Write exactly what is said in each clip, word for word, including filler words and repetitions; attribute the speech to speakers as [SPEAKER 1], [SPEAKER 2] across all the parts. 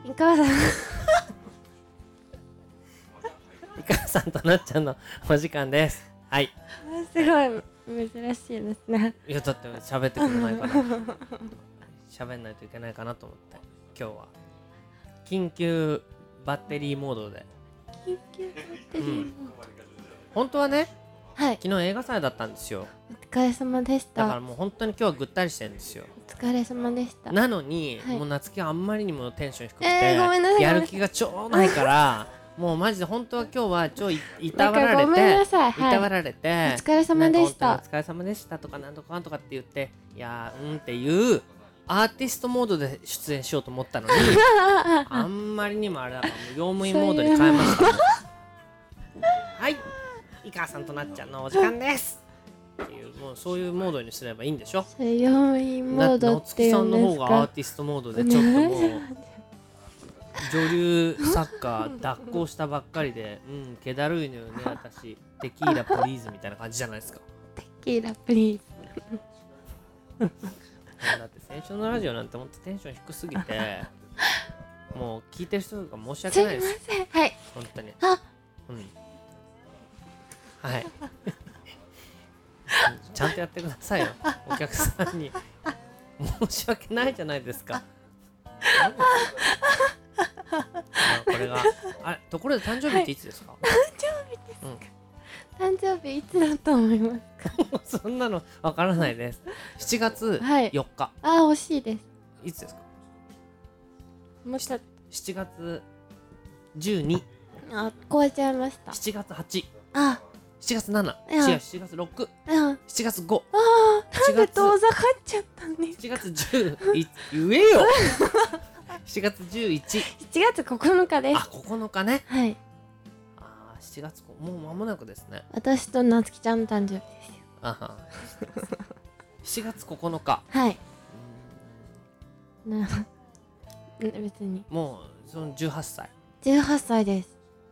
[SPEAKER 1] イカさん
[SPEAKER 2] イカさんとなっちゃんのお時間です。はい。
[SPEAKER 1] すごい珍しいですね。
[SPEAKER 2] いやだって喋ってくれないから喋んないといけないかなと思って今日は緊急バッテリーモードで。
[SPEAKER 1] 緊急バッテリーモード、うん、
[SPEAKER 2] 本当はね、
[SPEAKER 1] はい、
[SPEAKER 2] 昨日映画祭だったんですよ。
[SPEAKER 1] お疲れ様でした。
[SPEAKER 2] だからもう本当に今日はぐったりしてるんですよ。
[SPEAKER 1] お疲れ様でした。
[SPEAKER 2] なのに、はい、もう夏希はあんまりにもテンション低くて、え
[SPEAKER 1] ー、ごめんなさい
[SPEAKER 2] やる気が超ないからもうマジで本当は今日は超いたわられて、
[SPEAKER 1] ごめんなさい、はい、
[SPEAKER 2] いたわられて、
[SPEAKER 1] お疲れ様でした。
[SPEAKER 2] お疲れ様でしたとかなんとかなんとかって言って、いやーうんっていうアーティストモードで出演しようと思ったのにあんまりにもあれだからもう業務員モードに変えましたはい、井川さんとなっちゃんのお時間ですっていう、もうそういうモードにすればいいんでしょ。
[SPEAKER 1] それ業務員モードっていうんですか。
[SPEAKER 2] 夏希さんの方がアーティストモードでちょっともう女流作家脱行したばっかりで、うん、気だるいのよね私。テキーラプリーズみたいな感じじゃないですか。
[SPEAKER 1] テキーラプリーズ
[SPEAKER 2] だって先週のラジオなんてもっとテンション低すぎてもう聞いてる人とか申し訳ないです。
[SPEAKER 1] すいません、はい、
[SPEAKER 2] 本当に。
[SPEAKER 1] あ、
[SPEAKER 2] うん、はいちゃんとやってくださいよお客さんに申し訳ないじゃないですかこれがあれところで誕生日っていつですか。
[SPEAKER 1] はい、誕生日ですか、うん、誕生日いつだと思いますか
[SPEAKER 2] そんなのわからないです。しちがつよっか、
[SPEAKER 1] はい、あー惜しいです。い
[SPEAKER 2] つですか。
[SPEAKER 1] もうちょっと
[SPEAKER 2] しちがつじゅうに、
[SPEAKER 1] あ超えちゃいました。
[SPEAKER 2] しちがつはち、
[SPEAKER 1] あ
[SPEAKER 2] しちがつなな、違うしちがつろく、しちがつご、
[SPEAKER 1] あーなんで遠ざかっちゃったんですか。
[SPEAKER 2] しちがつじゅういち言えよしちがつじゅういち、
[SPEAKER 1] しちがつここのかです。
[SPEAKER 2] あ、ここのかね。
[SPEAKER 1] はい。
[SPEAKER 2] あーしちがつもう間もなくですね。
[SPEAKER 1] 私となつきちゃんの誕生日ですよ。
[SPEAKER 2] あはしちがつここのか。
[SPEAKER 1] はい。な別に
[SPEAKER 2] もうそのじゅうはっさい。
[SPEAKER 1] じゅうはっさいです。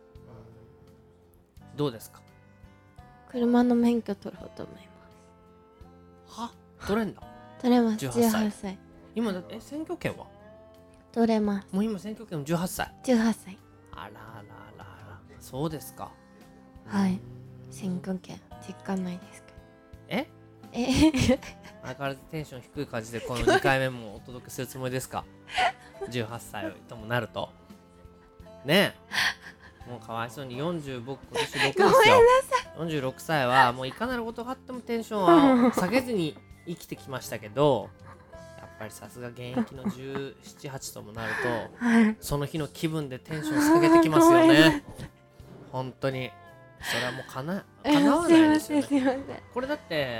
[SPEAKER 2] どうですか。
[SPEAKER 1] 車の免許取ろうと思い
[SPEAKER 2] ます。は取れんだ。
[SPEAKER 1] 取れます。じゅうはっさい。さい
[SPEAKER 2] 今だってえ選挙権は
[SPEAKER 1] 取れます。
[SPEAKER 2] もう今選挙権もじゅうはっさい。
[SPEAKER 1] じゅうはっさい。
[SPEAKER 2] あらららら、そうですか。
[SPEAKER 1] はい。選挙権実感ないですか。
[SPEAKER 2] え
[SPEAKER 1] え
[SPEAKER 2] 相変わらずテンション低い感じでこのにかいめもお届けするつもりですかじゅうはっさいともなるとねえ、もうかわいそうによんじゅう僕今年ろくですよ。よんじゅうろくさいはもういかなることがあってもテンションは下げずに生きてきましたけどやっぱりさすが現役のじゅうなな、はちともなると、はい、その日の気分でテンション下げてきますよね本当にそれはもうかな、かなわないですよね。これだって、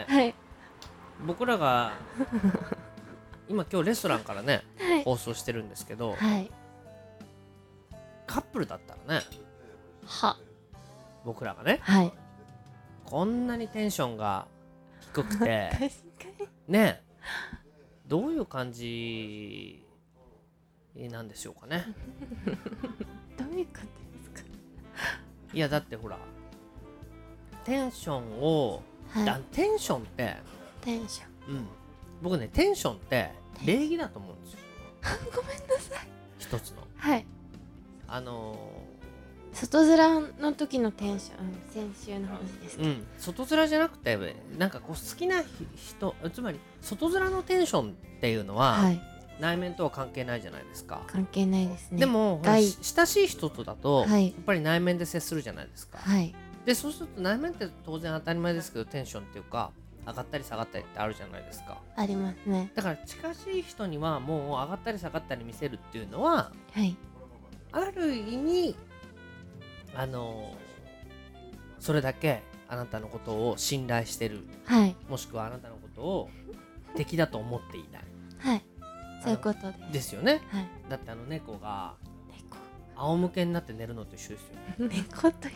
[SPEAKER 2] はい、僕らが今今日レストランからね、はい、放送してるんですけど、はい、カップルだったらね
[SPEAKER 1] は
[SPEAKER 2] 僕らがね、
[SPEAKER 1] はい、
[SPEAKER 2] こんなにテンションが低くてねどういう感じなんでしょうかね
[SPEAKER 1] どういう感じですか。
[SPEAKER 2] いやだってほらテンションを、はい、テンションって
[SPEAKER 1] テンション、
[SPEAKER 2] うん、僕ねテンションって礼儀だと思うんですよ
[SPEAKER 1] ごめんなさい。
[SPEAKER 2] 一つの
[SPEAKER 1] はい
[SPEAKER 2] あの
[SPEAKER 1] ー、外面の時のテンション先週の話ですか、
[SPEAKER 2] うん、外面じゃなくてなんかこう好きな人つまり外面のテンションっていうのは、はい、内面とは関係ないじゃないですか。
[SPEAKER 1] 関係ないですね。
[SPEAKER 2] でも親しい人とだと、はい、やっぱり内面で接するじゃないですか、はい、でそうすると内面って当然当たり前ですけどテンションっていうか上がったり下がったりってあるじゃないですか。
[SPEAKER 1] ありますね。
[SPEAKER 2] だから近しい人にはもう上がったり下がったり見せるっていうのは、はい、ある意味あのそれだけあなたのことを信頼してる、はい、もしくはあなたのことを敵だと思っていない
[SPEAKER 1] はいそういうことです
[SPEAKER 2] ですよね、
[SPEAKER 1] はい、
[SPEAKER 2] だってあの猫が猫仰向けになって寝るのと一緒ですよ
[SPEAKER 1] 猫と一緒です。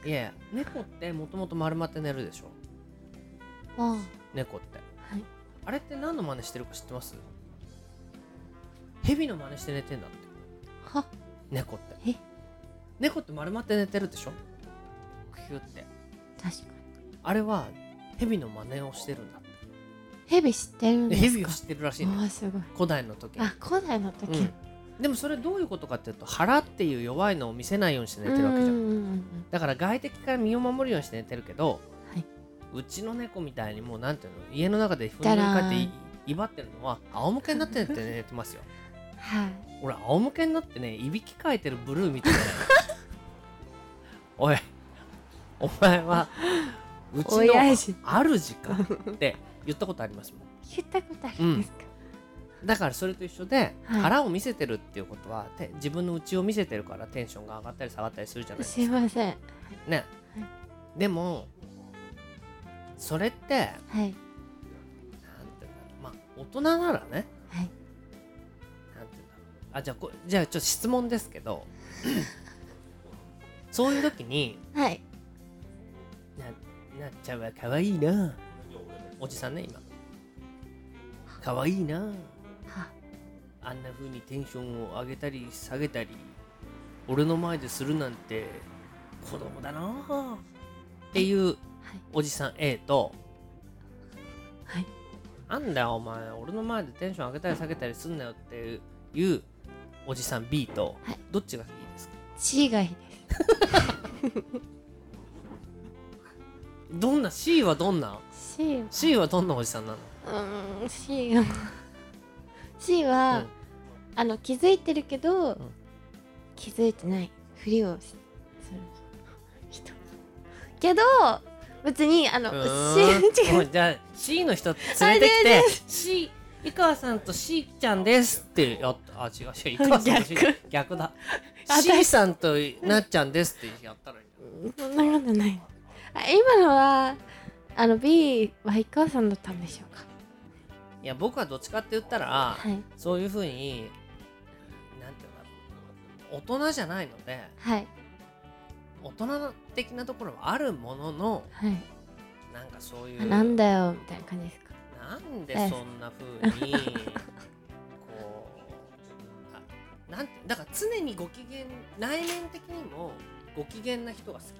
[SPEAKER 2] いやいや猫ってもともと丸まって寝るでしょ。ああ猫って、はい、あれって何の真似してるか知ってます？蛇の真似して寝てんだって。は猫ってえ猫って丸まって寝てるでしょ。クヒュって
[SPEAKER 1] 確かに
[SPEAKER 2] あれは蛇の真似をしてるんだって。
[SPEAKER 1] 蛇知ってるんですか？
[SPEAKER 2] 蛇を知ってるらしいね。
[SPEAKER 1] あすごい。
[SPEAKER 2] 古代の時
[SPEAKER 1] あ古代の時、うん、
[SPEAKER 2] でもそれどういうことかっていうと、腹っていう弱いのを見せないようにして寝てるわけじゃん。
[SPEAKER 1] うんうんうんうん、
[SPEAKER 2] だから外敵から身を守るようにして寝てるけど、
[SPEAKER 1] はい、
[SPEAKER 2] うちの猫みたいにもうなんていうの、家の中でふんぞり返ってい威張ってるのは仰向けになって寝て寝てますよ。
[SPEAKER 1] はい、
[SPEAKER 2] 俺仰向けになってね、いびきかいてるブルー見てねおいお前はうちの主かって言ったことありますもん。
[SPEAKER 1] 言ったことあるんですか、
[SPEAKER 2] うん、だからそれと一緒で、
[SPEAKER 1] はい、
[SPEAKER 2] 腹を見せてるっていうことは自分の内を見せてるからテンションが上がったり下がったりするじゃないですか。
[SPEAKER 1] すいません
[SPEAKER 2] ね、
[SPEAKER 1] はい、
[SPEAKER 2] でもそれって、はい、なんていうんだろう、まあ大人ならね、はい、なんていうんだろう、あ、じゃあこじゃあちょっと質問ですけどそういう時に、
[SPEAKER 1] はい、
[SPEAKER 2] な, なっちゃんは可愛いな、おじさんね今可愛いな、はあんな風にテンションを上げたり下げたり俺の前でするなんて子供だなっていうおじさん A と、はい、なんだよお前俺の前でテンション上げたり下げたりすんなよっていうおじさん B と、はい、どっちがいいですか？
[SPEAKER 1] C がいいです
[SPEAKER 2] どんな C はどんな
[SPEAKER 1] C は,
[SPEAKER 2] C はどんなおじさんなの？
[SPEAKER 1] うん C は C は、うん、あの気づいてるけど、うん、気づいてないふりをする人けど別にあの C
[SPEAKER 2] 違うじゃあ C の人連れてきて C 井川さんと C ちゃんですってやったあ違う違う井川さんと C 逆だC さんとなっちゃんですってやったらいい。
[SPEAKER 1] そんなことないあ今のはあの B は井川さんだったんでしょうか？
[SPEAKER 2] いや僕はどっちかって言ったら、はい、そういうふうになんていうの大人じゃないので、はい、大人的なところはあるものの、はい、なんかそういう
[SPEAKER 1] なんだよみたいな感じですか？
[SPEAKER 2] なんでそんな風にこうなんてだから常にご機嫌内面的にもご機嫌な人が好きです。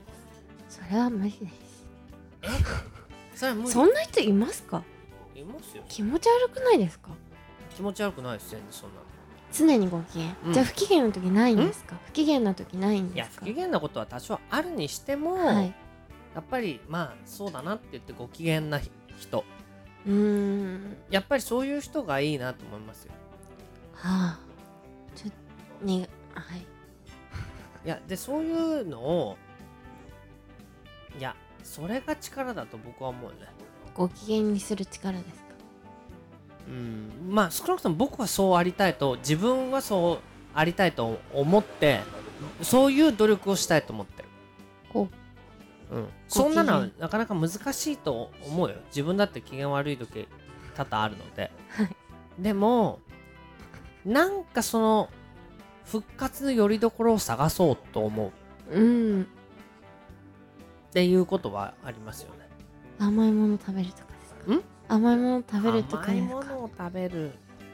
[SPEAKER 1] それは無理です。
[SPEAKER 2] えそれは無理。
[SPEAKER 1] そんな人いますか？
[SPEAKER 2] いますよ。
[SPEAKER 1] 気持ち悪くないですか？
[SPEAKER 2] 気持ち悪くないですよねそんなの。
[SPEAKER 1] 常にご機嫌、うん、じゃあ不機嫌な時ないんですか？不機嫌な時ないんですか？
[SPEAKER 2] いや不機嫌なことは多少あるにしても、はい、やっぱりまあそうだなって言ってご機嫌な人うーんやっぱりそういう人がいいなと思いますよ。
[SPEAKER 1] はあちょっとにはい
[SPEAKER 2] いやでそういうのをいやそれが力だと僕は思うね。
[SPEAKER 1] ご機嫌にする力ですか？
[SPEAKER 2] うんまあ少なくとも僕はそうありたいと自分はそうありたいと思ってそういう努力をしたいと思ってる。ほう、うん、そんなのはなかなか難しいと思うよ。自分だって機嫌悪い時多々あるので、はい、でもなんかその復活の拠り所を探そうと思う、うん、っていうことはありますよね。
[SPEAKER 1] 甘いもの食べるとかですか？ん甘いもの食べるとかですか？
[SPEAKER 2] 甘いものを食べる、うん、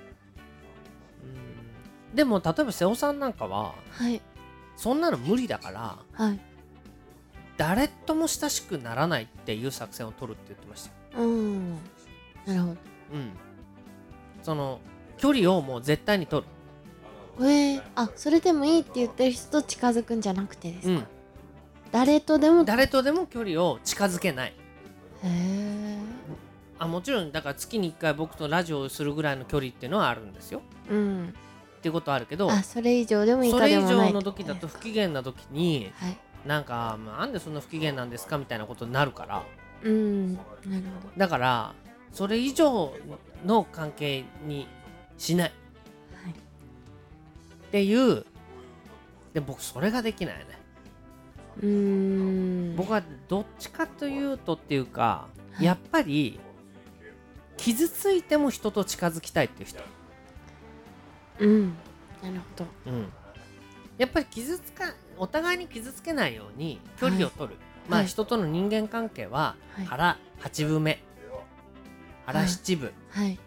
[SPEAKER 2] でも例えば瀬尾さんなんかは、はい、そんなの無理だから、はい、誰とも親しくならないっていう作戦を取るって言ってましたよ。うん
[SPEAKER 1] なるほど、うん、
[SPEAKER 2] その距離をもう絶対に取る。
[SPEAKER 1] えー、あそれでもいいって言ってる人と近づくんじゃなくてですか？うん、誰とでも
[SPEAKER 2] 誰とでも距離を近づけない。
[SPEAKER 1] へえ。
[SPEAKER 2] あもちろんだから月にいっかい僕とラジオをするぐらいの距離っていうのはあるんですよ。うん。っていうことはあるけど、
[SPEAKER 1] あそれ以上でもいいかでもない。
[SPEAKER 2] それ以上の時だと不機嫌な時に、はい、なんかなんでそんな不機嫌なんですかみたいなことになるから。うん。なるほど。だからそれ以上の関係にしない。はい。っていうで僕それができないね。うーん僕はどっちかというとっていうか、はい、やっぱり傷ついても人と近づきたいっていう人。
[SPEAKER 1] うんなるほど、
[SPEAKER 2] うん、やっぱり傷つかお互いに傷つけないように距離を取る、はい、まあ、はい、人との人間関係は腹八分目、腹七分、はい、うーん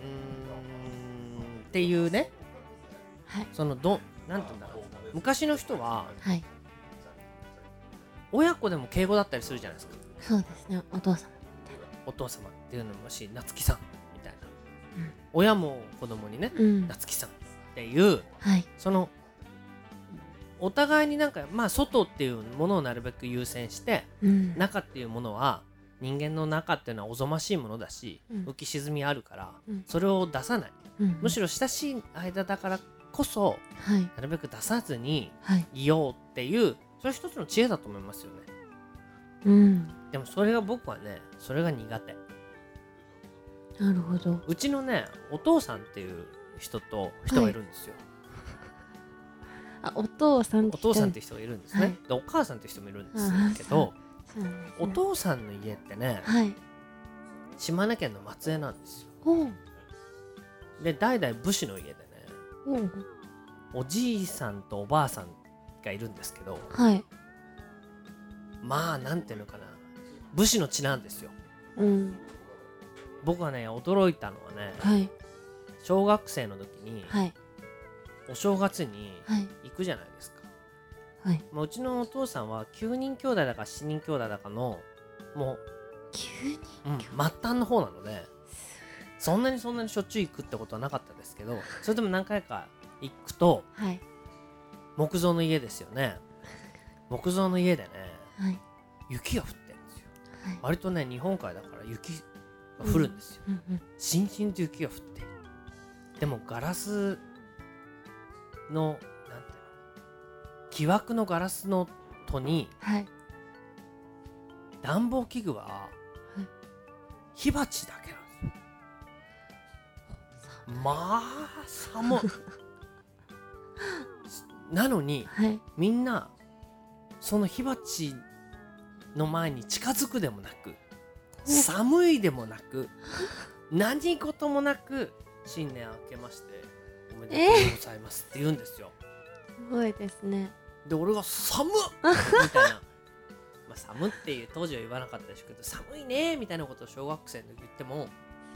[SPEAKER 2] っていうね、はい、そのどなんていうんだろう昔の人は、はい、親子でも敬語だったりするじゃないですか。
[SPEAKER 1] そうですねお父様
[SPEAKER 2] お父様っていうのもし夏木さんみたいな、うん、親も子供にね、うん、夏木さんってっていう、
[SPEAKER 1] はい、
[SPEAKER 2] そのお互いになんかまあ外っていうものをなるべく優先して、
[SPEAKER 1] うん、
[SPEAKER 2] 中っていうものは人間の中っていうのはおぞましいものだし、
[SPEAKER 1] うん、
[SPEAKER 2] 浮き沈みあるから、
[SPEAKER 1] うん、
[SPEAKER 2] それを出さない、
[SPEAKER 1] うん、
[SPEAKER 2] むしろ親しい間だからこそ、
[SPEAKER 1] はい、
[SPEAKER 2] なるべく出さずに
[SPEAKER 1] はい、
[SPEAKER 2] いようっていう、それ一つの知恵だと思いますよね。
[SPEAKER 1] うん、
[SPEAKER 2] でもそれが僕はね、それが苦手。
[SPEAKER 1] なるほど。
[SPEAKER 2] うちのね、お父さんっていう人と人がいるんですよ。
[SPEAKER 1] あ、お父さんって
[SPEAKER 2] お父さんって人がいるんですね、
[SPEAKER 1] はい、
[SPEAKER 2] でお母さんって人もいるんですけど、
[SPEAKER 1] そうなんですね、
[SPEAKER 2] お父さんの家ってね、
[SPEAKER 1] はい、
[SPEAKER 2] 島根県の松江なんですよ。
[SPEAKER 1] おう
[SPEAKER 2] で代々武士の家でね、
[SPEAKER 1] おう、
[SPEAKER 2] おじいさんとおばあさんがいるんですけど、
[SPEAKER 1] はい、
[SPEAKER 2] まあなんていうのかな、武士の血なんですよ。
[SPEAKER 1] うん、
[SPEAKER 2] 僕はね驚いたのはね、
[SPEAKER 1] はい、
[SPEAKER 2] 小学生の時に、
[SPEAKER 1] はい、
[SPEAKER 2] お正月に
[SPEAKER 1] はい、
[SPEAKER 2] 行くじゃないですか、
[SPEAKER 1] はい、
[SPEAKER 2] まあ、うちのお父さんはきゅうにん兄弟だかしちにん兄弟だかのもう、
[SPEAKER 1] 急に、
[SPEAKER 2] うん、末端の方なので、そんなにそんなにしょっちゅう行くってことはなかったですけど、それでも何回か行くと、
[SPEAKER 1] はい、
[SPEAKER 2] 木造の家ですよね。木造の家でね、
[SPEAKER 1] はい、
[SPEAKER 2] 雪が降ってるんですよ、
[SPEAKER 1] はい、
[SPEAKER 2] 割とね日本海だから雪が降るんですよ、
[SPEAKER 1] うんうん、
[SPEAKER 2] しんしんと雪が降っている。でもガラスのなんていうの、木枠のガラスの戸に、
[SPEAKER 1] はい、
[SPEAKER 2] 暖房器具は、
[SPEAKER 1] はい、
[SPEAKER 2] 火鉢だけなんですよ。まあ寒いなのに、
[SPEAKER 1] はい、
[SPEAKER 2] みんなその火鉢の前に近づくでもなく、寒いでもなく、何事もなく新年明けましておめでとうございますって言うんですよ。
[SPEAKER 1] すごいですね。
[SPEAKER 2] で俺が寒っみたいな、まあ寒っていう当時は言わなかったですけど、寒いねみたいなことを小学生の時言っても、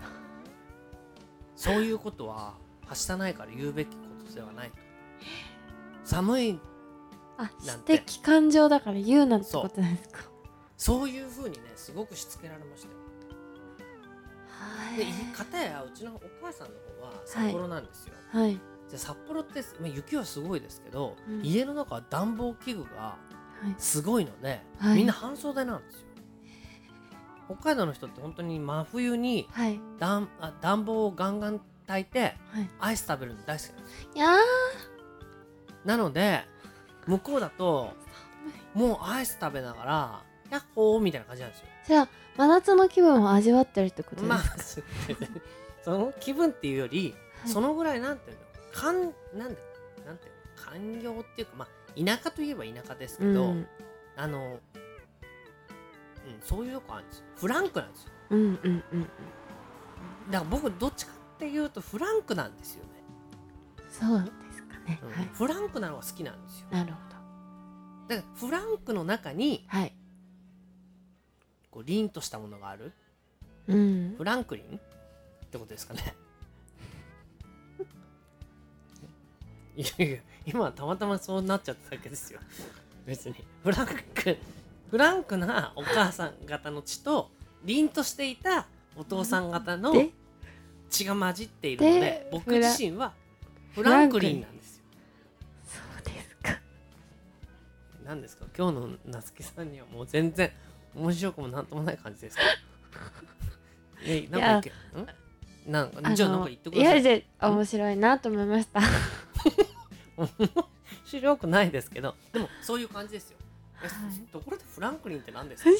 [SPEAKER 2] そういうことははしたないから言うべきことではないと。寒い
[SPEAKER 1] あ、
[SPEAKER 2] なんて
[SPEAKER 1] 知的感情だから言うなんてことですか。
[SPEAKER 2] そういう風にねすごくしつけられましたよ。
[SPEAKER 1] はい。
[SPEAKER 2] で片やうちのお母さんの方は札幌なんですよ、
[SPEAKER 1] はい。
[SPEAKER 2] で札幌って、まあ、雪はすごいですけど、
[SPEAKER 1] うん、
[SPEAKER 2] 家の中は暖房器具がすごいので、
[SPEAKER 1] はい、
[SPEAKER 2] みんな半袖なんですよ。北海道の人って本当に真冬に、はい、暖, あ暖房をガンガン焚いて、はい、アイス食べるの大好きなんですよ。
[SPEAKER 1] いや
[SPEAKER 2] なので向こうだともうアイス食べながらヤッホーみたいな感じなんですよ。
[SPEAKER 1] じゃあ真夏の気分を味わってるってことですか。まあ
[SPEAKER 2] その気分っていうより、はい、そのぐらいなんていうのかんなんでなんていうの寛容っていうか、まあ田舎といえば田舎ですけど、うん、あの、うん、そういうとこあるんですよ。フランクなんですよ。
[SPEAKER 1] うんうんうんうん。
[SPEAKER 2] だから僕どっちかっていうとフランクなんですよね。
[SPEAKER 1] そうですかね、
[SPEAKER 2] うん、
[SPEAKER 1] はい、
[SPEAKER 2] フランクなのが好きなんですよ。
[SPEAKER 1] なるほど。
[SPEAKER 2] だからフランクの中に、
[SPEAKER 1] はい、
[SPEAKER 2] こう凛としたものがある、
[SPEAKER 1] うん、
[SPEAKER 2] フランクリンってことですかね。いやいや今はたまたまそうなっちゃっただけですよ。別にフランクフランクなお母さん方の血と凛としていたお父さん方の血が混じっているので、僕自身はフランクリンなんですよ。
[SPEAKER 1] そうですか。
[SPEAKER 2] 何ですか今日のなつきさんにはもう全然面白くもなんともない感じですか。えなんかいけんなんかじゃあなんか言ってください。
[SPEAKER 1] いやじゃ面白いなと思いました。
[SPEAKER 2] 面白くないですけど、でもそういう感じですよ。はい、ところでフランクリンって何ですか。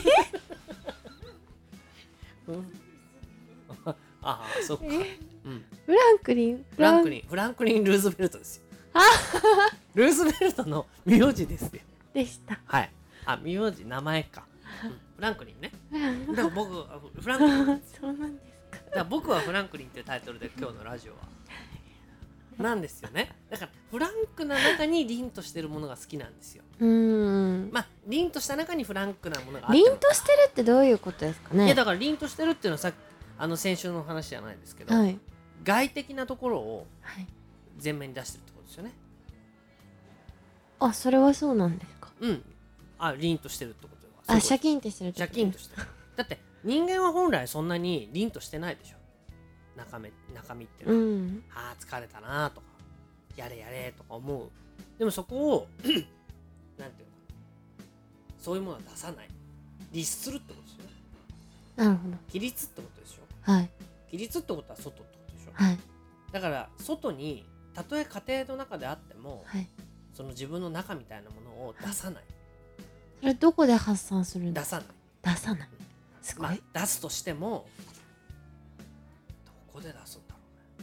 [SPEAKER 2] うん、ああそうか、うん、
[SPEAKER 1] フランクリン
[SPEAKER 2] フランクリンフランクリン・ルーズベルトですよ。ルーズベルトの名字ですよ。
[SPEAKER 1] でした。
[SPEAKER 2] はい。あ、名字名前か、うん、フランクリンね。だから僕フランクリンなんです。
[SPEAKER 1] そうなんですか。
[SPEAKER 2] だから僕はフランクリンっていうタイトルで今日のラジオはなんですよね。だからフランクな中に凛としてるものが好きなんですよ。
[SPEAKER 1] うーん。
[SPEAKER 2] まあ凛とした中にフランクなものがあっても。
[SPEAKER 1] 凛としてるってどういうことですかね。
[SPEAKER 2] いやだから凛としてるっていうのはさあの先週の話じゃないですけど、はい、外的なところを前面に出してるってことですよね。
[SPEAKER 1] はい、あ、それはそうなんですか。
[SPEAKER 2] うん。あ、凛としてるってこと
[SPEAKER 1] は。あ、シャキンとしてるってこと。
[SPEAKER 2] シャキンとしてる。だって人間は本来そんなに凛としてないでしょ。中身中身っていうのは、うん、あー疲れたなとかやれやれとか思う。でもそこをなんていうの、そういうものは出さない、律するってことですよね。
[SPEAKER 1] なるほど。
[SPEAKER 2] 規律ってことでしょ。
[SPEAKER 1] はい。
[SPEAKER 2] 規律ってことは外ってことでしょ。
[SPEAKER 1] はい。
[SPEAKER 2] だから外にたとえ家庭の中であっても、
[SPEAKER 1] はい。
[SPEAKER 2] その自分の中みたいなものを出さない、
[SPEAKER 1] それどこで発散するんですか？
[SPEAKER 2] 出さない、
[SPEAKER 1] 出さない。すごい。
[SPEAKER 2] まあ、出すとしてもどこで出すんだろ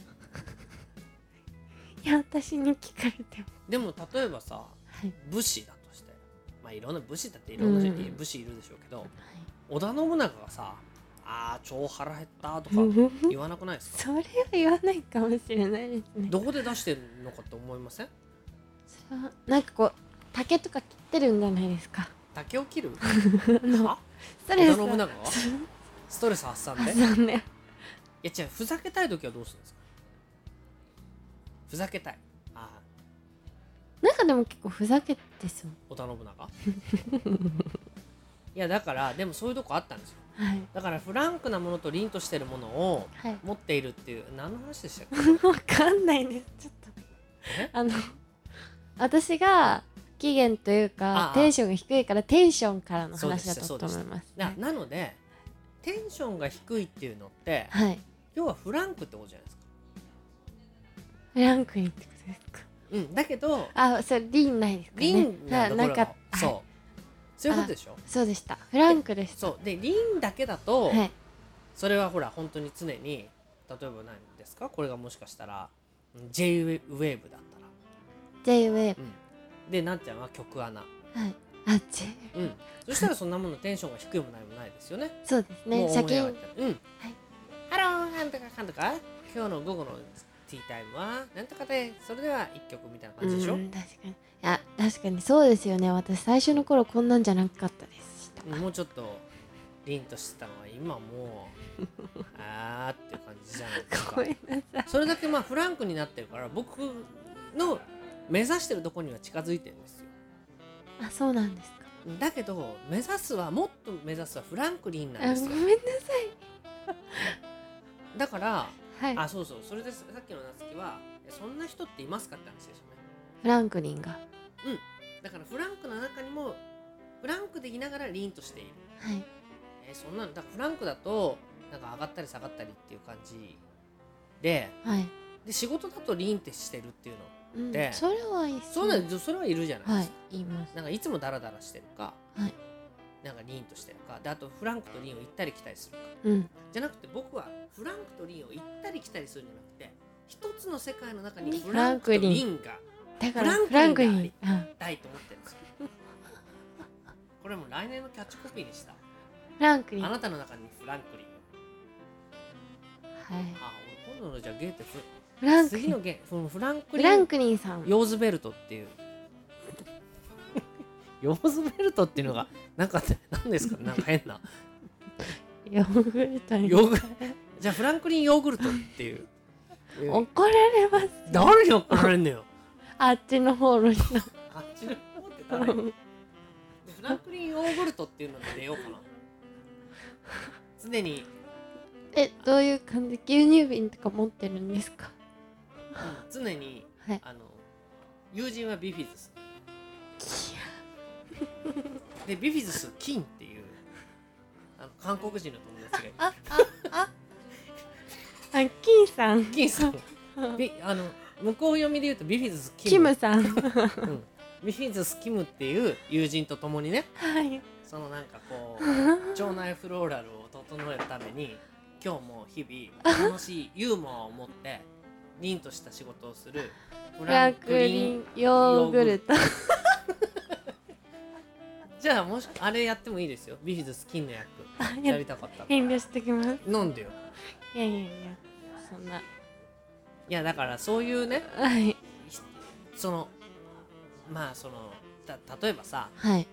[SPEAKER 2] うね。
[SPEAKER 1] いや、私に聞かれても。
[SPEAKER 2] でも例えばさ、
[SPEAKER 1] はい。
[SPEAKER 2] 武士だとして、まあいろんな武士だっていろんな
[SPEAKER 1] うん
[SPEAKER 2] 武士いるでしょうけど、
[SPEAKER 1] はい。
[SPEAKER 2] 織田信長がさ、あー超腹減ったとか言わなくないですか？
[SPEAKER 1] それは言わないかもしれないですね。
[SPEAKER 2] どこで出してるのかって思いません？
[SPEAKER 1] それはなんかこう竹とか切ってるんじゃないですか。
[SPEAKER 2] 竹を切る
[SPEAKER 1] あの
[SPEAKER 2] は
[SPEAKER 1] ストレス
[SPEAKER 2] 織田信長がストレス発散で、い
[SPEAKER 1] 発散で。
[SPEAKER 2] や違う、ふざけたい時はどうするんですか？ふざけたい、ああ
[SPEAKER 1] なんかでも結構ふざけてそう。
[SPEAKER 2] 織田信長いやだからでもそういうとこあったんですよ。
[SPEAKER 1] はい
[SPEAKER 2] だからフランクなものと凛としてるものを
[SPEAKER 1] はい。
[SPEAKER 2] 持っているっていう、何の話でしたっけ？
[SPEAKER 1] わかんないです。ちょっと
[SPEAKER 2] え
[SPEAKER 1] あの私が不機嫌というか
[SPEAKER 2] ああ
[SPEAKER 1] テンションが低いからテンションからの
[SPEAKER 2] そうで
[SPEAKER 1] 話だった
[SPEAKER 2] したそうでした
[SPEAKER 1] と思います、
[SPEAKER 2] な
[SPEAKER 1] ね。
[SPEAKER 2] なのでテンションが低いっていうのって
[SPEAKER 1] はい。
[SPEAKER 2] 要はフランクってことじゃないですか。
[SPEAKER 1] フランクにってことですか？
[SPEAKER 2] うんだけど
[SPEAKER 1] あ、それリンないですかね。
[SPEAKER 2] 凛なところが
[SPEAKER 1] ななんか
[SPEAKER 2] そう
[SPEAKER 1] はい
[SPEAKER 2] そういうことでしょ。
[SPEAKER 1] そうでした。フランクでした。
[SPEAKER 2] そうで凛だけだと、
[SPEAKER 1] はい
[SPEAKER 2] それはほら本当に常に例えば何ですか、これがもしかしたら J ウェーブだったら、
[SPEAKER 1] J ウェーブ。
[SPEAKER 2] うん、でなっちゃんは曲穴、
[SPEAKER 1] はい。あ、J
[SPEAKER 2] うんそしたらそんなものテンションが低いもないもないですよね。
[SPEAKER 1] そうですね。
[SPEAKER 2] もう
[SPEAKER 1] 先に
[SPEAKER 2] オンエアやったらうんハローなんとかかんとか今日の午後のティータイムはなんとかで、それでは一曲みたいな感じでしょ。
[SPEAKER 1] うん確かに。いや確かにそうですよね。私最初の頃こんなんじゃなかったですした。
[SPEAKER 2] うんもうちょっと凛としてたのは今もうあーっていう感じじゃないですか。
[SPEAKER 1] ごめんなさい。
[SPEAKER 2] それだけまあフランクになってるから僕の目指してるところには近づいてるんですよ。
[SPEAKER 1] あ、そうなんですか。
[SPEAKER 2] だけど目指すはもっと目指すはフランクリンなん
[SPEAKER 1] あ、
[SPEAKER 2] ですよ。
[SPEAKER 1] ごめんなさ
[SPEAKER 2] だから
[SPEAKER 1] い。はい。
[SPEAKER 2] あそうそう、それでさっきの夏希はそんな人っていますかって話ですよね。
[SPEAKER 1] フランクリンが。
[SPEAKER 2] うんだからフランクの中にもフランクでいながら凛としている、
[SPEAKER 1] はい。
[SPEAKER 2] えーそんなのだからフランクだとなんか上がったり下がったりっていう感じで
[SPEAKER 1] はい。
[SPEAKER 2] で仕事だと凛ってしてるっていうの
[SPEAKER 1] うん
[SPEAKER 2] で
[SPEAKER 1] それはいいっすね。
[SPEAKER 2] そうなんですよ。それはいるじゃない
[SPEAKER 1] はい
[SPEAKER 2] ですか、。
[SPEAKER 1] 言います。
[SPEAKER 2] なんかいつもダラダラしてるか、
[SPEAKER 1] はい
[SPEAKER 2] なんか凛としてるかで、あとフランクと凛を行ったり来たりするか
[SPEAKER 1] うん。
[SPEAKER 2] じゃなくて、僕はフランクと凛を行ったり来たりするんじゃなくて一つの世界の中に
[SPEAKER 1] に
[SPEAKER 2] フランクと凛が
[SPEAKER 1] だから
[SPEAKER 2] フランクリンが
[SPEAKER 1] フランクリン。うん
[SPEAKER 2] たいと思ってるんですよこれも来年のキャッチコピーにした。
[SPEAKER 1] フランクリン。は
[SPEAKER 2] あなたの中にフランクリン。
[SPEAKER 1] い。
[SPEAKER 2] あ、俺今度のじゃあゲーテフ
[SPEAKER 1] フランクリン。
[SPEAKER 2] 次のゲーそのフランクリン
[SPEAKER 1] フランクリンさん。
[SPEAKER 2] ヨーズベルトっていうヨーズベルトっていうのがなんか何ですかなんか変な
[SPEAKER 1] ヨーグルトに。
[SPEAKER 2] ヨーグじゃあフランクリンヨーグルトっていう
[SPEAKER 1] 怒られます。
[SPEAKER 2] 誰に怒られんのよ
[SPEAKER 1] あっちの方の人。
[SPEAKER 2] あっちの方って誰でフランクリンヨーグルトっていうので出ようかな常に、
[SPEAKER 1] え、どういう感じ？牛乳瓶とか持ってるんですか？
[SPEAKER 2] うん、常に、
[SPEAKER 1] はい
[SPEAKER 2] あの友人はビフィズスでビフィズス金っていうあの韓国人の友達がいる
[SPEAKER 1] あ、あ、あ。あ、キンさん。
[SPEAKER 2] 金さんビあの向こう読みで言うとビフィズスキム
[SPEAKER 1] キムさん。
[SPEAKER 2] うん、ビフィズスキムっていう友人と共にね、
[SPEAKER 1] はい。
[SPEAKER 2] そのなんかこう腸内フローラルを整えるために今日も日々楽しいユーモアを持って凛とした仕事をするフ
[SPEAKER 1] フランクリンヨーグルト。
[SPEAKER 2] じゃあもしあれやってもいいですよ。ビフィズス金の役やりたかったら
[SPEAKER 1] 遠慮してきます。
[SPEAKER 2] なんでよ。
[SPEAKER 1] いやいやいや、そんな。
[SPEAKER 2] いやだからそういうね、
[SPEAKER 1] はい。
[SPEAKER 2] そのまあそのた例えばさ、
[SPEAKER 1] はい。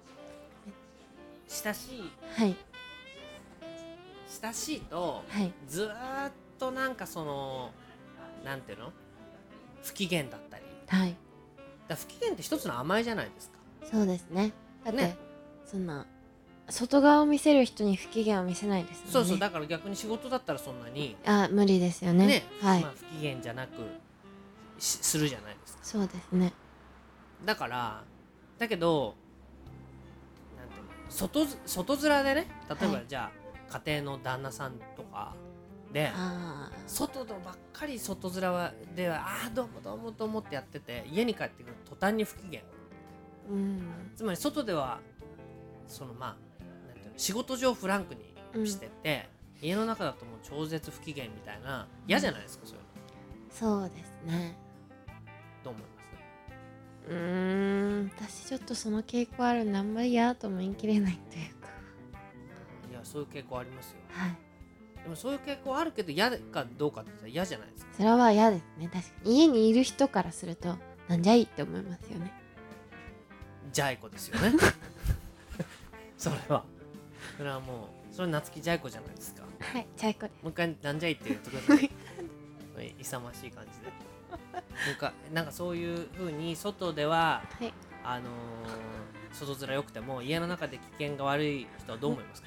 [SPEAKER 2] 親しい
[SPEAKER 1] はい。
[SPEAKER 2] 親しいと
[SPEAKER 1] はい。
[SPEAKER 2] ずーっとなんかそのなんていうの不機嫌だったり、
[SPEAKER 1] はい。
[SPEAKER 2] だから不機嫌って一つの甘えじゃないですか。
[SPEAKER 1] そうですね。だって、
[SPEAKER 2] ね
[SPEAKER 1] そんな外側を見せる人に不機嫌を見せないですもんね。
[SPEAKER 2] そうそう、だから逆に仕事だったらそんなに
[SPEAKER 1] あ、無理ですよね。
[SPEAKER 2] ね、
[SPEAKER 1] はい。
[SPEAKER 2] まあ、不機嫌じゃなくするじゃないですか。
[SPEAKER 1] そうですね。
[SPEAKER 2] だからだけどなんていうの、外外面でね、例えば、はい、じゃあ家庭の旦那さんとかで外とばっかり外面はではああどうもどうもと思ってやってて、家に帰ってくると途端に不機嫌、うん、つまり外ではそのまあなんていうの、仕事上フランクにしてて、うん、家の中だともう超絶不機嫌みたいな、嫌じゃないですか、うん、そういうの。
[SPEAKER 1] そうですね。
[SPEAKER 2] どう思います？
[SPEAKER 1] うーん、私ちょっとその傾向あるんであんまり嫌とも言い切れないというか。
[SPEAKER 2] いや、そういう傾向ありますよ。
[SPEAKER 1] はい。
[SPEAKER 2] でもそういう傾向あるけど嫌かどうかって言ったら嫌じゃないですか。
[SPEAKER 1] それは嫌ですね。確かに家にいる人からするとなんじゃいって思いますよね。
[SPEAKER 2] ジャイコですよね。それはそれはもうそれ夏木ジャイコじゃないですか。
[SPEAKER 1] はい、ジャイコです。
[SPEAKER 2] もう一回なんじゃいって言ってください。勇ましい感じで。なんかなんかそういう風に外では、はい、あのー、外面良くても家の中で危険が悪い人はどう思いますか？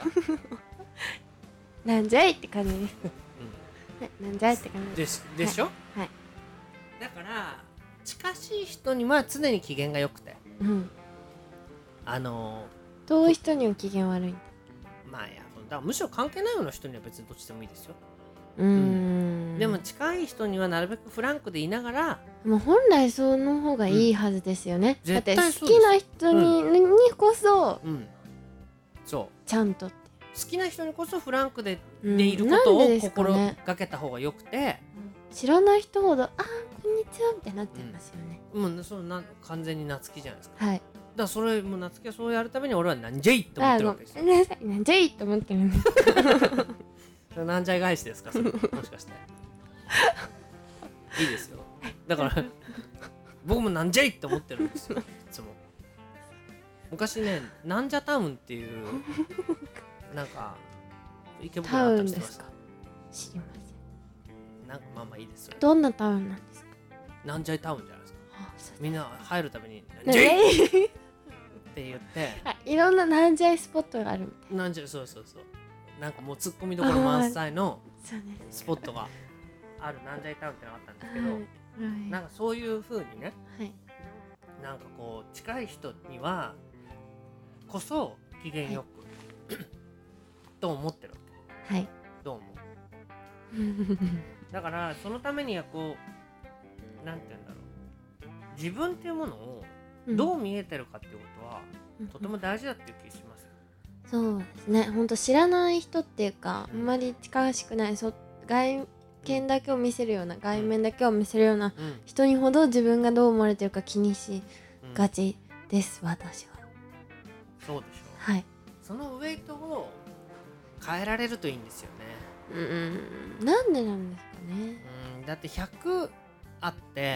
[SPEAKER 1] なんじゃいって感じです。うん、なんじゃいって感じ
[SPEAKER 2] です。でしょ？はい。はい、だから近しい人には常に機嫌が良くて、うん、あの
[SPEAKER 1] ー、遠い人には機嫌悪いんだ。
[SPEAKER 2] まあいや、だからむしろ関係ないような人には別にどっちでもいいですよ。
[SPEAKER 1] うーん、うん、
[SPEAKER 2] でも近い人にはなるべくフランクでいながら、
[SPEAKER 1] もう本来その方がいいはずですよね、うん、だって好きな人に、
[SPEAKER 2] うん、
[SPEAKER 1] にこそ、うん、
[SPEAKER 2] そう
[SPEAKER 1] ちゃんと
[SPEAKER 2] 好きな人にこそフランクで、うん、でいることを心がけた方がよくて、ね、
[SPEAKER 1] 知らない人ほどあこんにちはみたいになっちゃいますよね、
[SPEAKER 2] うん、もうそのな完全に夏希じゃないですか。
[SPEAKER 1] はい。
[SPEAKER 2] だからそれも夏希はそうやるために俺はなんじゃいって思ってるわけですよ。
[SPEAKER 1] なんじゃいって思ってるんです。
[SPEAKER 2] なんじゃい返しですかそれ、もしかして。いいですよ。だから僕もなんじゃいって思ってるんですよいつも。昔ね、なんじゃタウンっていうなんか池袋あったりしてました。
[SPEAKER 1] 知りませ
[SPEAKER 2] ん。なんかまあまあいいですよ。
[SPEAKER 1] どんなタウンなんですか？
[SPEAKER 2] なんじゃいタウンじゃないですか。みんな入るたびになんじゃいって言って、
[SPEAKER 1] いろんななんじゃいスポットがあるみたいな。
[SPEAKER 2] なんじゃい、そうそうそう。なんかもうツッコミどころ満載のスポットがあるなんじゃいタウンってのがあったんですけど、はい、なんかそういう風にね、はい、なんかこう近い人にはこそ機嫌よく、はい、と思ってるわけ。はい。どう思う？だからそのためにはこうなんて言うんだろう、自分っていうものをどう見えてるかっていうことは、うん、とても大事だっていう気がしますよ。
[SPEAKER 1] そうですね。本当知らない人っていうか、あんまり近しくないそ外見だけを見せるような、外面だけを見せるような人にほど自分がどう思われてるか気にしがちです、うん、私は。
[SPEAKER 2] そうでしょう。
[SPEAKER 1] はい。
[SPEAKER 2] そのウェイトを変えられるといいんですよね。
[SPEAKER 1] うん、なんでなんですかね。
[SPEAKER 2] うん、だってひゃくあって、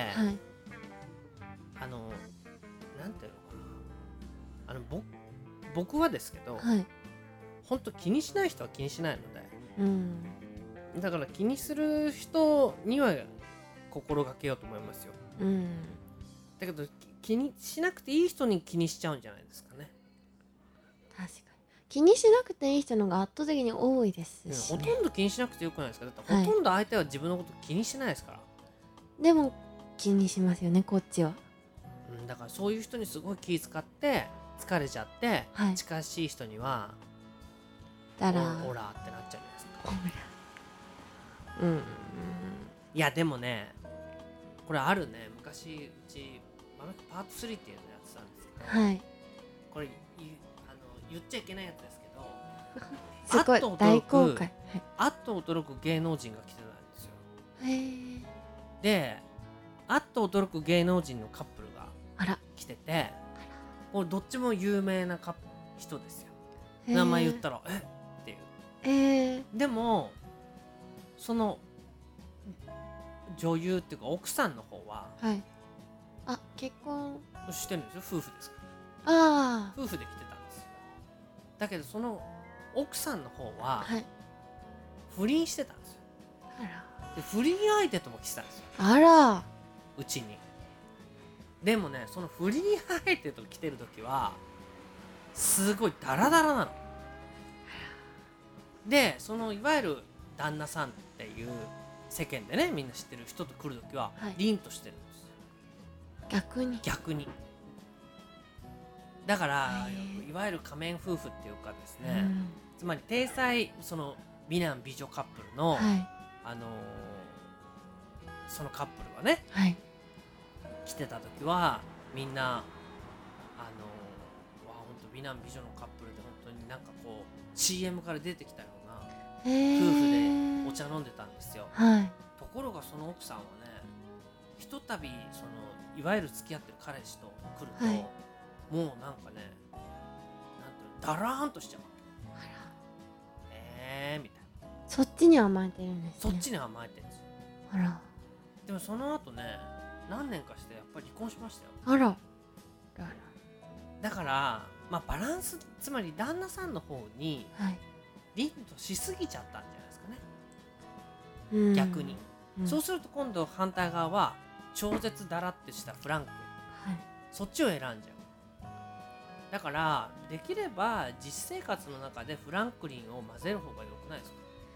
[SPEAKER 2] はい、あのなんていうのかな、あの僕僕はですけど、はい、本当気にしない人は気にしないので、うん、だから気にする人には心がけようと思いますよ、うん、だけど気にしなくていい人に気にしちゃうんじゃないですかね。
[SPEAKER 1] 確かに気にしなくていい人のが圧倒的に多いですし、
[SPEAKER 2] ね、ほとんど気にしなくてよくないですか。だってほとんど相手は自分のこと気にしてないですから、はい、
[SPEAKER 1] でも気にしますよねこっちは、
[SPEAKER 2] うん、だからそういう人にすごい気遣って疲れちゃって、はい、近しい人には
[SPEAKER 1] だら
[SPEAKER 2] オラってなっちゃうじゃないですか。
[SPEAKER 1] うん、
[SPEAKER 2] いやでもねこれあるね、昔うちパートスリーっていうのやってたんですけど、はい、これあの言っちゃいけないやつですけど
[SPEAKER 1] すごい大公開、はい、
[SPEAKER 2] あっと驚く芸能人が来てたんですよ。
[SPEAKER 1] へー。
[SPEAKER 2] であっと驚く芸能人のカップルが来てて、これどっちも有名なカップ人ですよ。名前言ったらえっていう、
[SPEAKER 1] えー、
[SPEAKER 2] でもその女優っていうか奥さんの方は、
[SPEAKER 1] はい、あ結婚
[SPEAKER 2] してるんですよ。夫婦ですから。
[SPEAKER 1] あ
[SPEAKER 2] 夫婦で来てたんですよ。だけどその奥さんの方は、はい、不倫してたんですよ。あら。で不倫相手とも来てたんですよ。
[SPEAKER 1] あら。
[SPEAKER 2] うちに。でもねその不倫相手と来てる時はすごいダラダラなので、そのいわゆる旦那さんっていう世間でねみんな知ってる人と来るときは、
[SPEAKER 1] はい
[SPEAKER 2] 凛としてるんですよ。
[SPEAKER 1] 逆に
[SPEAKER 2] 逆にだから
[SPEAKER 1] へー
[SPEAKER 2] いわゆる仮面夫婦っていうかです
[SPEAKER 1] う
[SPEAKER 2] ね、
[SPEAKER 1] ん
[SPEAKER 2] つまり体裁その美男美女カップルの、
[SPEAKER 1] はい
[SPEAKER 2] あのーそのカップルがね
[SPEAKER 1] はい
[SPEAKER 2] 来てた時はみんなあのー、わ本当美男美女のカップルで本当になんかこう シーエム から出てきたような
[SPEAKER 1] へ
[SPEAKER 2] 夫婦で
[SPEAKER 1] ー
[SPEAKER 2] お茶飲んでたんですよ。
[SPEAKER 1] はい
[SPEAKER 2] ところがその奥さんはねひとたびそのいわゆる付き合ってる彼氏と来ると、
[SPEAKER 1] はい
[SPEAKER 2] もうなんかねなんていうのだらーんとしちゃうわけ。
[SPEAKER 1] あら
[SPEAKER 2] えーみたいな、
[SPEAKER 1] そっちに甘えてるんですね
[SPEAKER 2] そっちに甘えてるんですよ。
[SPEAKER 1] あら
[SPEAKER 2] でもその後ね何年かしてやっぱり離婚しましたよ。
[SPEAKER 1] あらあら
[SPEAKER 2] だからまあバランスつまり旦那さんの方に
[SPEAKER 1] はい
[SPEAKER 2] 凛としすぎちゃったんじゃないですかね、
[SPEAKER 1] うん
[SPEAKER 2] 逆に、
[SPEAKER 1] うん
[SPEAKER 2] そうすると今度反対側は超絶だらってしたフランク、
[SPEAKER 1] はい
[SPEAKER 2] そっちを選んじゃう。だからできれば実生活の中でフランクリンを混ぜる方が良くないですか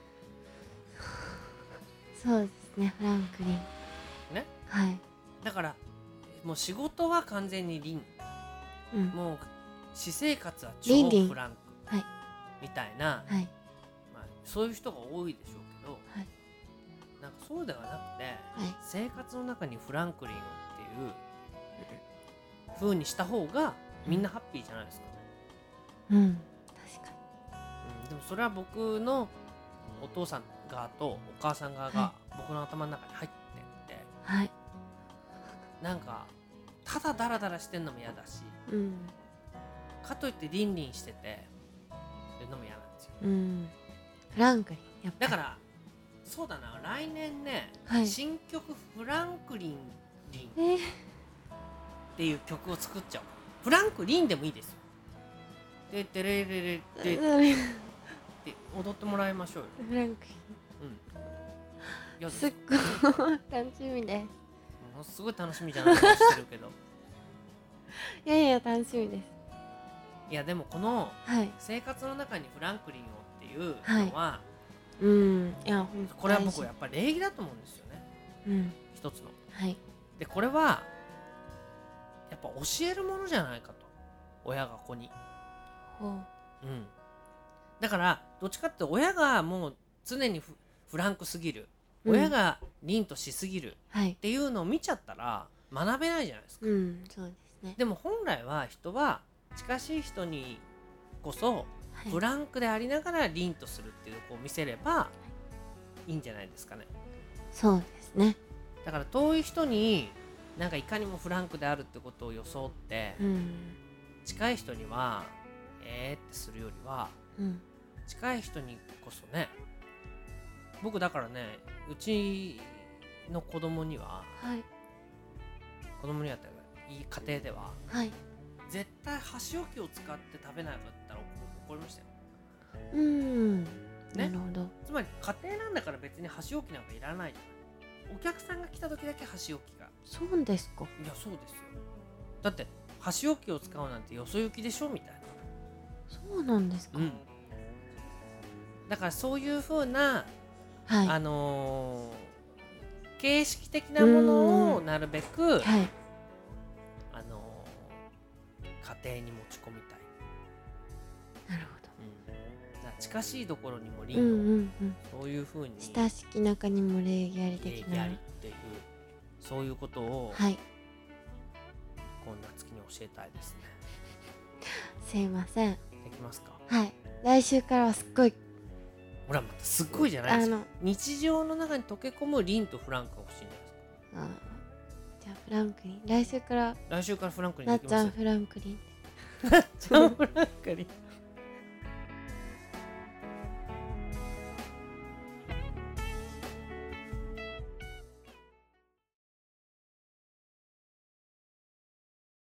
[SPEAKER 1] そうですねフランクリン
[SPEAKER 2] ね。
[SPEAKER 1] はい
[SPEAKER 2] だからもう仕事は完全に凛、
[SPEAKER 1] うん
[SPEAKER 2] もう私生活は超
[SPEAKER 1] 凛々
[SPEAKER 2] フランク
[SPEAKER 1] はい
[SPEAKER 2] みたいな、
[SPEAKER 1] はい
[SPEAKER 2] まあ、そういう人が多いでしょうけど、
[SPEAKER 1] はい
[SPEAKER 2] なんかそうではなくて、
[SPEAKER 1] はい
[SPEAKER 2] 生活の中にフランクリンをっていう風にした方がみんなハッピーじゃないですか、
[SPEAKER 1] うん確か
[SPEAKER 2] うん、でもそれは僕のお父さん側とお母さん側が
[SPEAKER 1] は
[SPEAKER 2] 僕の頭の中に入ってって、
[SPEAKER 1] にはい
[SPEAKER 2] なんかただダラダラしてんのも嫌だし、
[SPEAKER 1] うん
[SPEAKER 2] かといってリンリンしててるのも嫌なんですよ。
[SPEAKER 1] うんフランクリンやっぱり
[SPEAKER 2] だからそうだな来年ね、
[SPEAKER 1] はい
[SPEAKER 2] 新曲フランクリンリン
[SPEAKER 1] えー
[SPEAKER 2] っていう曲を作っちゃおう。フランクリンでもいいですよ。でテレレレで
[SPEAKER 1] うん
[SPEAKER 2] で踊ってもらいましょうよ。
[SPEAKER 1] フランク
[SPEAKER 2] うん。いや
[SPEAKER 1] リンすっごい楽しみで
[SPEAKER 2] ものすごい楽しみじゃないかもしてるけど。
[SPEAKER 1] すいやいや楽しみです
[SPEAKER 2] いやでもこの
[SPEAKER 1] はい
[SPEAKER 2] 生活の中にフランクリンをっていうのは、
[SPEAKER 1] うんいやほんと
[SPEAKER 2] これは
[SPEAKER 1] 大事
[SPEAKER 2] 僕やっぱり礼儀だと思うんですよね。
[SPEAKER 1] うん
[SPEAKER 2] 一つの。
[SPEAKER 1] はい
[SPEAKER 2] でこれはやっぱ教えるものじゃないかと。親が子に。
[SPEAKER 1] ほう
[SPEAKER 2] うん。だからどっちかって親がもう常に フ, フランクすぎる、
[SPEAKER 1] うん
[SPEAKER 2] 親が凛としすぎるっ
[SPEAKER 1] はい
[SPEAKER 2] ていうのを見ちゃったら学べないじゃないですか。
[SPEAKER 1] うんそうですね
[SPEAKER 2] でも本来は人は近しい人にこそ
[SPEAKER 1] はい
[SPEAKER 2] フランクでありながら凛とするっていうのを見せればいいんじゃないですかね。
[SPEAKER 1] そうですね
[SPEAKER 2] だから遠い人になんかいかにもフランクであるってことを装って
[SPEAKER 1] うん
[SPEAKER 2] 近い人にはえーってするよりは
[SPEAKER 1] うん
[SPEAKER 2] 近い人にこそね、僕だからねうちの子供には
[SPEAKER 1] はい
[SPEAKER 2] 子供にはっていい家庭では
[SPEAKER 1] はい
[SPEAKER 2] 絶対箸置きを使って食べなかったら怒りましたよ。
[SPEAKER 1] うん
[SPEAKER 2] ね
[SPEAKER 1] なるほど
[SPEAKER 2] つまり家庭なんだから別に箸置きなんかいらないじゃない。お客さんが来た時だけ箸置きが。
[SPEAKER 1] そうですか
[SPEAKER 2] いやそうですよ。だって箸置きを使うなんてよそ行きでしょみたいな。
[SPEAKER 1] そうなんですか
[SPEAKER 2] うん。だからそういう風な、
[SPEAKER 1] はい
[SPEAKER 2] あのー形式的なものをなるべく、
[SPEAKER 1] はい
[SPEAKER 2] あのー家庭に持ち込みたい。
[SPEAKER 1] なるほ
[SPEAKER 2] うん、だから近しいところにも
[SPEAKER 1] ど
[SPEAKER 2] 凛を、
[SPEAKER 1] うんうんうん
[SPEAKER 2] そういう風に
[SPEAKER 1] 親しき中にも礼儀あり
[SPEAKER 2] 礼
[SPEAKER 1] 的な
[SPEAKER 2] 儀ありっていうそういうことを
[SPEAKER 1] はい
[SPEAKER 2] 今夏希に教えたいですね。
[SPEAKER 1] すいません
[SPEAKER 2] できますか。
[SPEAKER 1] はい来週からはすっごい
[SPEAKER 2] ほらまたすっごいじゃないですか。
[SPEAKER 1] あの
[SPEAKER 2] 日常の中に溶け込む凛とフランクが欲しいんじゃないですか。
[SPEAKER 1] あじゃあフランクリン来週から
[SPEAKER 2] 来週からフランクに
[SPEAKER 1] なっちゃん
[SPEAKER 2] できます。
[SPEAKER 1] フランクリン
[SPEAKER 2] なっちゃんフランクに